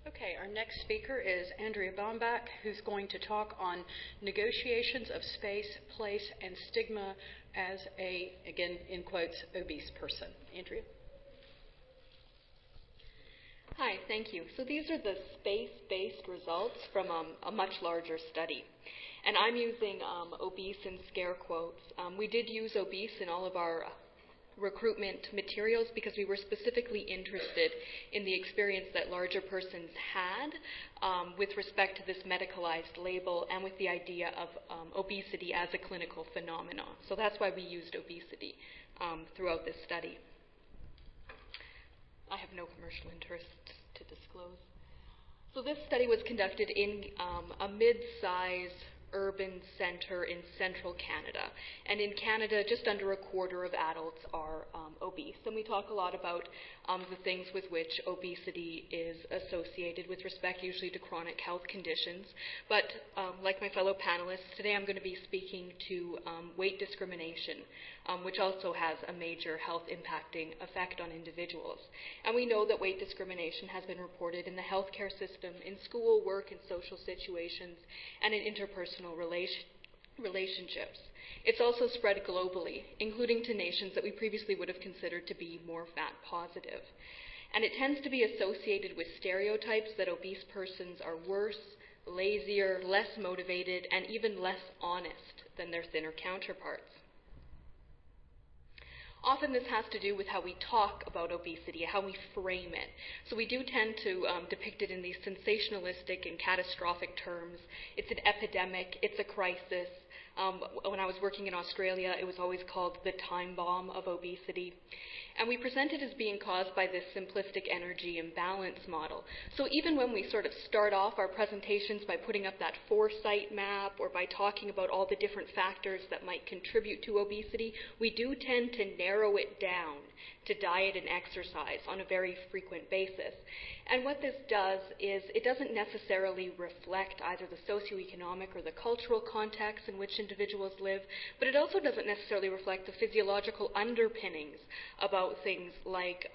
Okay, our next speaker is Andrea Baumbach, who's going to talk on negotiations of space, place, and stigma as a, again, in quotes, obese person. Andrea? Hi, thank you. So these are the space-based results from a much larger study. And I'm using obese in scare quotes. We did use obese in all of our recruitment materials because we were specifically interested in the experience that larger persons had with respect to this medicalized label and with the idea of obesity as a clinical phenomenon. So that's why we used obesity throughout this study. I have no commercial interest to disclose. So this study was conducted in a mid-size urban center in central Canada. And in Canada, just under a quarter of adults are obese. And we talk a lot about the things with which obesity is associated with respect usually to chronic health conditions. But like my fellow panelists, today I'm going to be speaking to weight discrimination, which also has a major health impacting effect on individuals. And we know that weight discrimination has been reported in the healthcare system, in school, work, and social situations, and in interpersonal relationships. It's also spread globally, including to nations that we previously would have considered to be more fat positive. And it tends to be associated with stereotypes that obese persons are worse, lazier, less motivated, and even less honest than their thinner counterparts. Often this has to do with how we talk about obesity, how we frame it. So we do tend to depict it in these sensationalistic and catastrophic terms. It's an epidemic, it's a crisis. When I was working in Australia, it was always called the time bomb of obesity. And we present it as being caused by this simplistic energy imbalance model. So even when we sort of start off our presentations by putting up that foresight map or by talking about all the different factors that might contribute to obesity, we do tend to narrow it down to diet and exercise on a very frequent basis. And what this does is it doesn't necessarily reflect either the socioeconomic or the cultural context in which individuals live, but it also doesn't necessarily reflect the physiological underpinnings about things like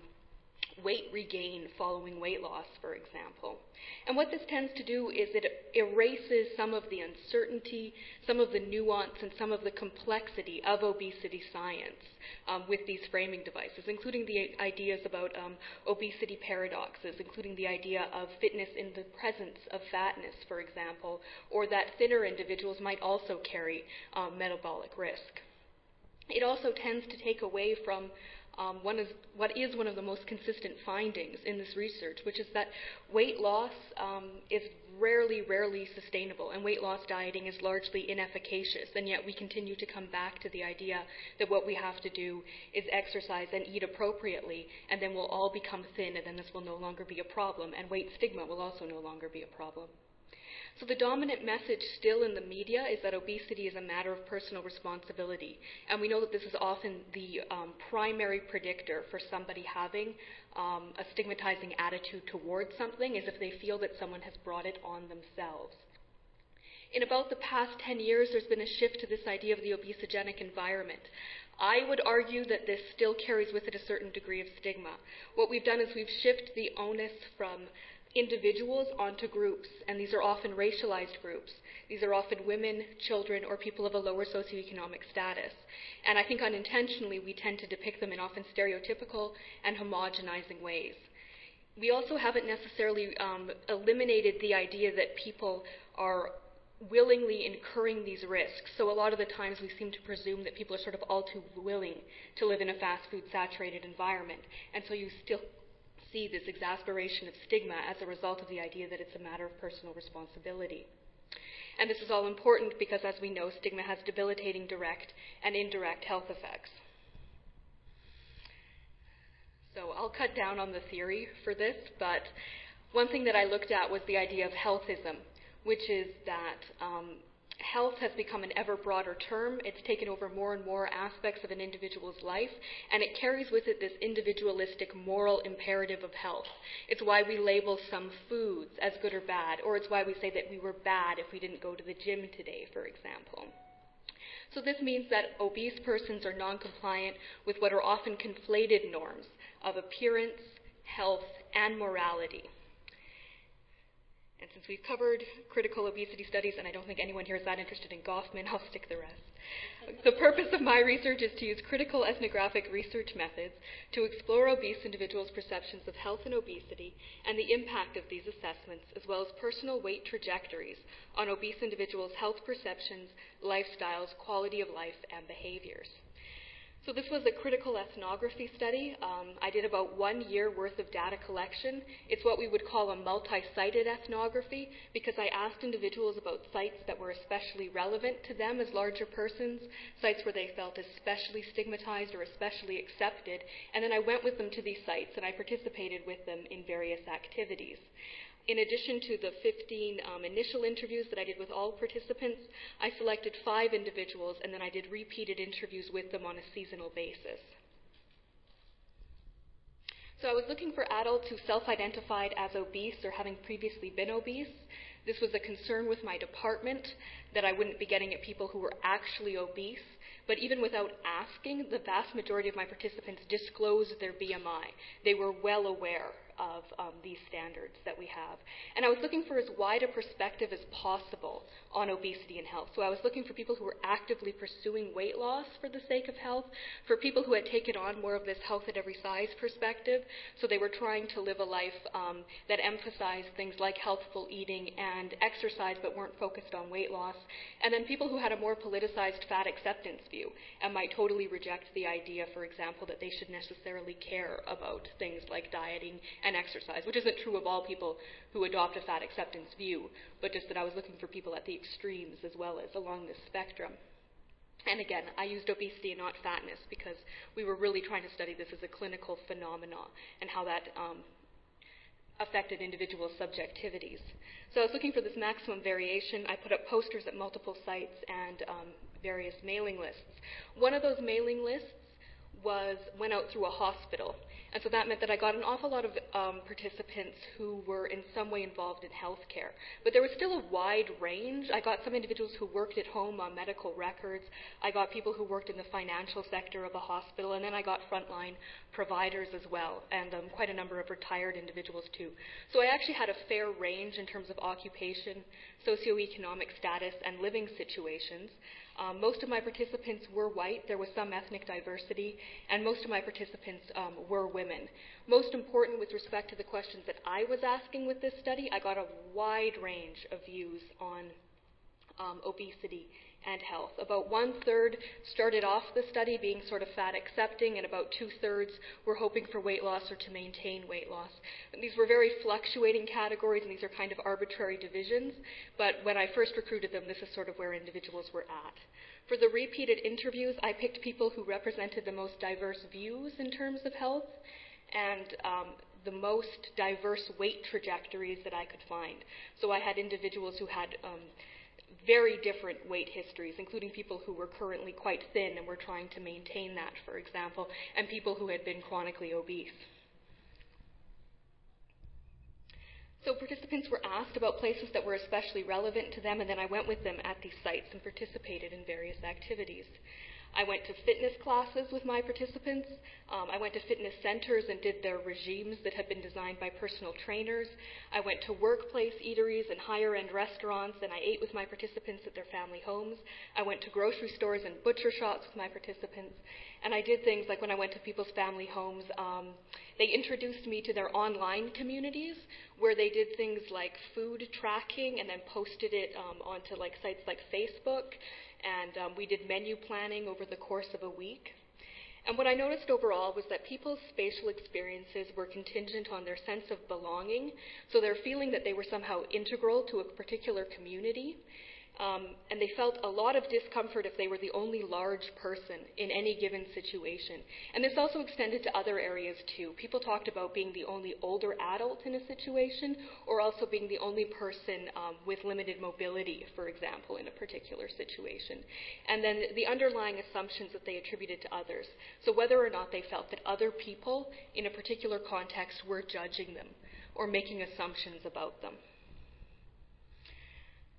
weight regain following weight loss, for example. And what this tends to do is it erases some of the uncertainty, some of the nuance, and some of the complexity of obesity science with these framing devices, including the ideas about obesity paradoxes, including the idea of fitness in the presence of fatness, for example, or that thinner individuals might also carry metabolic risk. It also tends to take away from what is one of the most consistent findings in this research, which is that weight loss is rarely sustainable, and weight loss dieting is largely inefficacious, and yet we continue to come back to the idea that what we have to do is exercise and eat appropriately, and then we'll all become thin, and then this will no longer be a problem, and weight stigma will also no longer be a problem. So the dominant message still in the media is that obesity is a matter of personal responsibility. And we know that this is often the primary predictor for somebody having a stigmatizing attitude towards something, is if they feel that someone has brought it on themselves. In about the past 10 years, there's been a shift to this idea of the obesogenic environment. I would argue that this still carries with it a certain degree of stigma. What we've done is we've shifted the onus from individuals onto groups, and these are often racialized groups. These are often women, children, or people of a lower socioeconomic status. And I think unintentionally we tend to depict them in often stereotypical and homogenizing ways. We also haven't necessarily eliminated the idea that people are willingly incurring these risks. So a lot of the times we seem to presume that people are sort of all too willing to live in a fast food saturated environment. And so you still see this exasperation of stigma as a result of the idea that it's a matter of personal responsibility. And this is all important because, as we know, stigma has debilitating direct and indirect health effects. So I'll cut down on the theory for this, but one thing that I looked at was the idea of healthism, which is that health has become an ever broader term. It's taken over more and more aspects of an individual's life, and it carries with it this individualistic moral imperative of health. It's why we label some foods as good or bad, or it's why we say that we were bad if we didn't go to the gym today, for example. So this means that obese persons are non-compliant with what are often conflated norms of appearance, health, and morality. And since we've covered critical obesity studies, and I don't think anyone here is that interested in Goffman, I'll stick the rest. The purpose of my research is to use critical ethnographic research methods to explore obese individuals' perceptions of health and obesity and the impact of these assessments, as well as personal weight trajectories on obese individuals' health perceptions, lifestyles, quality of life, and behaviors. So this was a critical ethnography study. I did about 1 year worth of data collection. It's what we would call a multi-sited ethnography because I asked individuals about sites that were especially relevant to them as larger persons, sites where they felt especially stigmatized or especially accepted, and then I went with them to these sites and I participated with them in various activities. In addition to the 15 initial interviews that I did with all participants, I selected 5 individuals and then I did repeated interviews with them on a seasonal basis. So I was looking for adults who self-identified as obese or having previously been obese. This was a concern with my department that I wouldn't be getting at people who were actually obese. But even without asking, the vast majority of my participants disclosed their BMI. They were well aware of these standards that we have. And I was looking for as wide a perspective as possible on obesity and health. So I was looking for people who were actively pursuing weight loss for the sake of health, for people who had taken on more of this health at every size perspective. So they were trying to live a life that emphasized things like healthful eating and exercise but weren't focused on weight loss. And then people who had a more politicized fat acceptance view and might totally reject the idea, for example, that they should necessarily care about things like dieting and exercise, which isn't true of all people who adopt a fat acceptance view, but just that I was looking for people at the extremes as well as along this spectrum. And again, I used obesity and not fatness because we were really trying to study this as a clinical phenomenon and how that affected individual subjectivities. So I was looking for this maximum variation. I put up posters at multiple sites and various mailing lists. One of those mailing lists went out through a hospital. And so that meant that I got an awful lot of participants who were in some way involved in healthcare. But there was still a wide range. I got some individuals who worked at home on medical records. I got people who worked in the financial sector of a hospital. And then I got frontline providers as well, and quite a number of retired individuals too. So I actually had a fair range in terms of occupation, socioeconomic status, and living situations. Most of my participants were white. There was some ethnic diversity, and most of my participants were women. Most important with respect to the questions that I was asking with this study, I got a wide range of views on obesity and health. About 1/3 started off the study being sort of fat accepting, and about 2/3 were hoping for weight loss or to maintain weight loss. And these were very fluctuating categories, and these are kind of arbitrary divisions, but when I first recruited them, this is sort of where individuals were at. For the repeated interviews, I picked people who represented the most diverse views in terms of health and the most diverse weight trajectories that I could find. So I had individuals who had very different weight histories, including people who were currently quite thin and were trying to maintain that, for example, and people who had been chronically obese. So participants were asked about places that were especially relevant to them, and then I went with them at these sites and participated in various activities. I went to fitness classes with my participants. I went to fitness centers and did their regimes that had been designed by personal trainers. I went to workplace eateries and higher-end restaurants, and I ate with my participants at their family homes. I went to grocery stores and butcher shops with my participants. And I did things like when I went to people's family homes, they introduced me to their online communities where they did things like food tracking and then posted it onto like sites like Facebook. And we did menu planning over the course of a week. And what I noticed overall was that people's spatial experiences were contingent on their sense of belonging, so their feeling that they were somehow integral to a particular community. And they felt a lot of discomfort if they were the only large person in any given situation. And this also extended to other areas too. People talked about being the only older adult in a situation, or also being the only person with limited mobility, for example, in a particular situation. And then the underlying assumptions that they attributed to others. So whether or not they felt that other people in a particular context were judging them or making assumptions about them.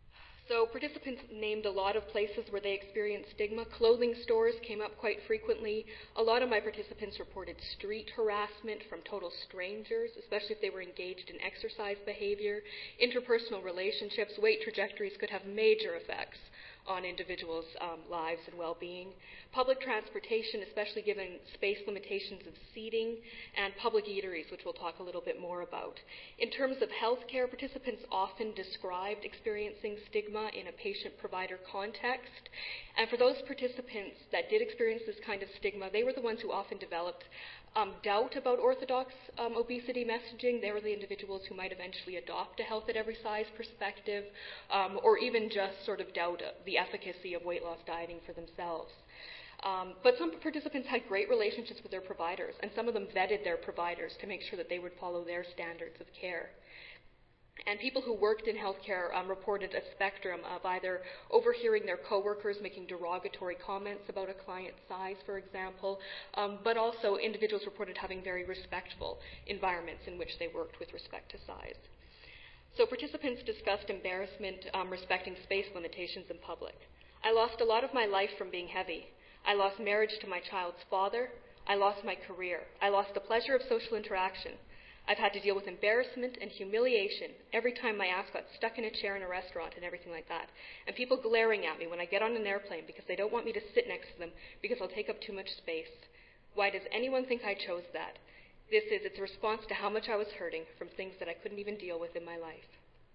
So participants named a lot of places where they experienced stigma. Clothing stores came up quite frequently. A lot of my participants reported street harassment from total strangers, especially if they were engaged in exercise behavior. Interpersonal relationships, weight trajectories could have major effects on individuals' lives and well-being. Public transportation, especially given space limitations of seating, and public eateries, which we'll talk a little bit more about. In terms of healthcare, participants often described experiencing stigma in a patient-provider context. And for those participants that did experience this kind of stigma, they were the ones who often developed doubt about orthodox obesity messaging. They were the individuals who might eventually adopt a health at every size perspective, or even just sort of doubt the efficacy of weight loss dieting for themselves. But some participants had great relationships with their providers, and some of them vetted their providers to make sure that they would follow their standards of care. And people who worked in healthcare reported a spectrum of either overhearing their coworkers making derogatory comments about a client's size, for example, but also individuals reported having very respectful environments in which they worked with respect to size. So participants discussed embarrassment respecting space limitations in public. I lost a lot of my life from being heavy. I lost marriage to my child's father. I lost my career. I lost the pleasure of social interaction. I've had to deal with embarrassment and humiliation every time my ass got stuck in a chair in a restaurant and everything like that. And people glaring at me when I get on an airplane because they don't want me to sit next to them because I'll take up too much space. Why does anyone think I chose that? It's a response to how much I was hurting from things that I couldn't even deal with in my life.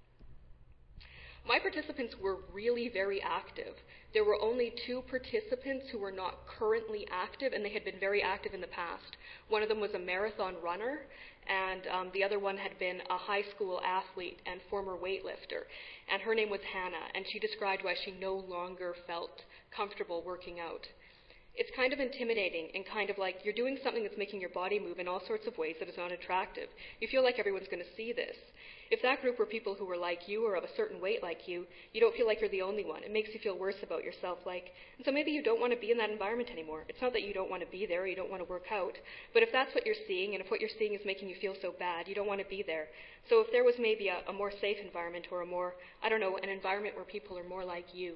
My participants were really very active. There were only 2 participants who were not currently active, and they had been very active in the past. One of them was a marathon runner, and the other one had been a high school athlete and former weightlifter. And her name was Hannah, and she described why she no longer felt comfortable working out. It's kind of intimidating and kind of like you're doing something that's making your body move in all sorts of ways that is not attractive. You feel like everyone's going to see this. If that group were people who were like you or of a certain weight like you, you don't feel like you're the only one. It makes you feel worse about yourself. And so maybe you don't want to be in that environment anymore. It's not that you don't want to be there or you don't want to work out, but if that's what you're seeing, and if what you're seeing is making you feel so bad, you don't want to be there. So if there was maybe a more safe environment or a more, an environment where people are more like you.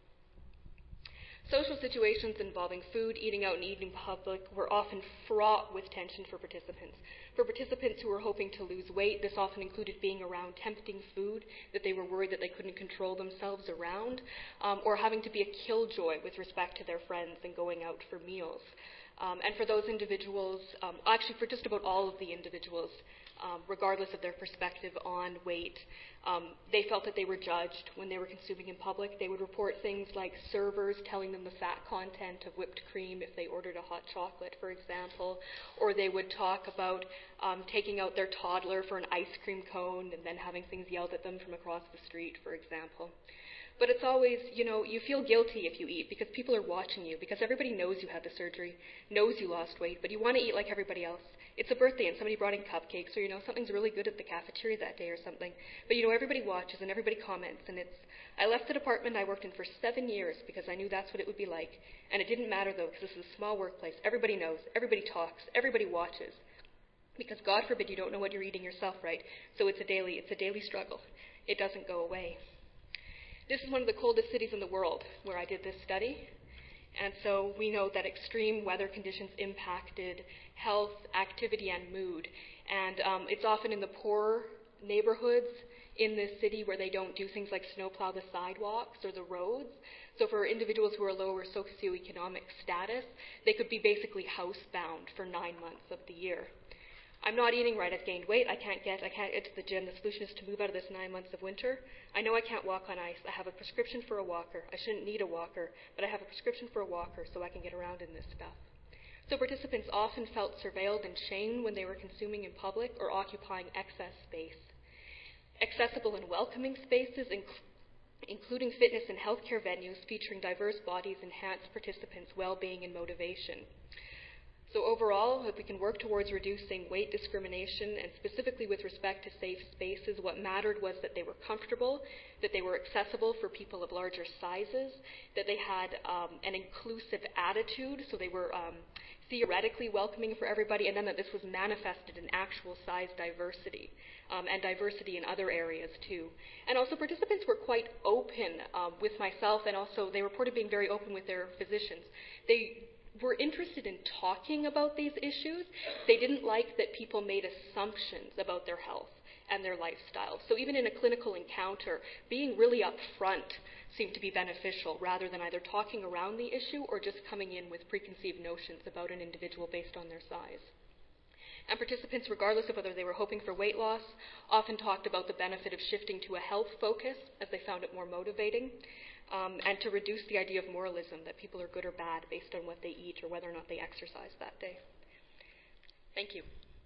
Social situations involving food, eating out, and eating in public were often fraught with tension for participants. For participants who were hoping to lose weight, this often included being around tempting food that they were worried that they couldn't control themselves around, or having to be a killjoy with respect to their friends and going out for meals. And for those individuals, actually for just about all of the individuals, regardless of their perspective on weight, they felt that they were judged when they were consuming in public. They would report things like servers telling them the fat content of whipped cream if they ordered a hot chocolate, for example, or they would talk about taking out their toddler for an ice cream cone and then having things yelled at them from across the street, for example. But it's always, you feel guilty if you eat because people are watching you, because everybody knows you had the surgery, knows you lost weight, but you want to eat like everybody else. It's a birthday and somebody brought in cupcakes, or something's really good at the cafeteria that day or something. But everybody watches and everybody comments, and I left the department I worked in for 7 years because I knew that's what it would be like. And it didn't matter though, because this is a small workplace. Everybody knows, everybody talks, everybody watches. Because God forbid you don't know what you're eating yourself, right? So it's a daily struggle. It doesn't go away. This is one of the coldest cities in the world where I did this study. And so we know that extreme weather conditions impacted health, activity, and mood. And it's often in the poorer neighborhoods in this city where they don't do things like snowplow the sidewalks or the roads. So for individuals who are lower socioeconomic status, they could be basically housebound for 9 months of the year. I'm not eating right. I've gained weight. I can't get to the gym. The solution is to move out of this 9 months of winter. I know I can't walk on ice. I have a prescription for a walker. I shouldn't need a walker, but I have a prescription for a walker so I can get around in this stuff. So participants often felt surveilled and shamed when they were consuming in public or occupying excess space. Accessible and welcoming spaces, including fitness and healthcare venues featuring diverse bodies, enhance participants' well-being and motivation. So overall, if we can work towards reducing weight discrimination, and specifically with respect to safe spaces, what mattered was that they were comfortable, that they were accessible for people of larger sizes, that they had an inclusive attitude, so they were theoretically welcoming for everybody, and then that this was manifested in actual size diversity, and diversity in other areas too. And also participants were quite open with myself, and also they reported being very open with their physicians. They were interested in talking about these issues. They didn't like that people made assumptions about their health and their lifestyle. So even in a clinical encounter, being really upfront seemed to be beneficial rather than either talking around the issue or just coming in with preconceived notions about an individual based on their size. And participants, regardless of whether they were hoping for weight loss, often talked about the benefit of shifting to a health focus as they found it more motivating, and to reduce the idea of moralism, that people are good or bad based on what they eat or whether or not they exercise that day. Thank you.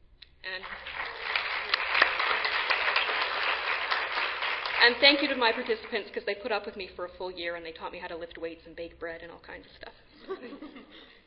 And thank you to my participants, because they put up with me for a full year and they taught me how to lift weights and bake bread and all kinds of stuff.